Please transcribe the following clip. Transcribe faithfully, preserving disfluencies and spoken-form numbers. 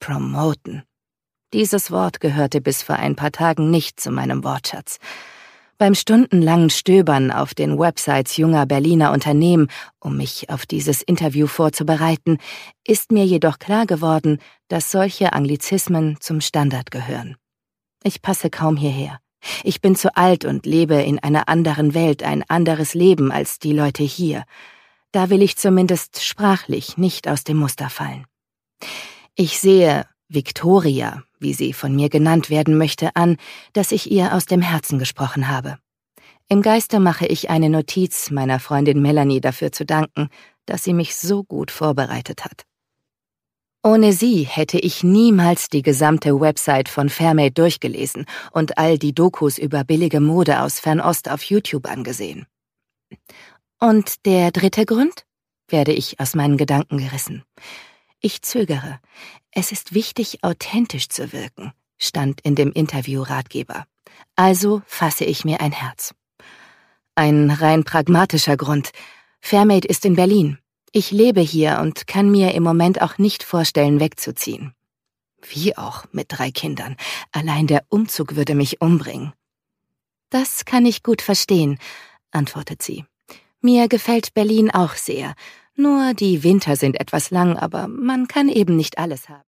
Promoten. Dieses Wort gehörte bis vor ein paar Tagen nicht zu meinem Wortschatz. Beim stundenlangen Stöbern auf den Websites junger Berliner Unternehmen, um mich auf dieses Interview vorzubereiten, ist mir jedoch klar geworden, dass solche Anglizismen zum Standard gehören. Ich passe kaum hierher. Ich bin zu alt und lebe in einer anderen Welt, ein anderes Leben als die Leute hier. Da will ich zumindest sprachlich nicht aus dem Muster fallen. Ich sehe Victoria, wie sie von mir genannt werden möchte, an, dass ich ihr aus dem Herzen gesprochen habe. Im Geiste mache ich eine Notiz, meiner Freundin Melanie dafür zu danken, dass sie mich so gut vorbereitet hat. Ohne sie hätte ich niemals die gesamte Website von Fairmade durchgelesen und all die Dokus über billige Mode aus Fernost auf YouTube angesehen. Und der dritte Grund? Werde ich aus meinen Gedanken gerissen. Ich zögere. Es ist wichtig, authentisch zu wirken, stand in dem Interview-Ratgeber. Also fasse ich mir ein Herz. Ein rein pragmatischer Grund. Fairmade ist in Berlin. Ich lebe hier und kann mir im Moment auch nicht vorstellen, wegzuziehen. Wie auch mit drei Kindern. Allein der Umzug würde mich umbringen. Das kann ich gut verstehen, antwortet sie. Mir gefällt Berlin auch sehr. Nur die Winter sind etwas lang, aber man kann eben nicht alles haben.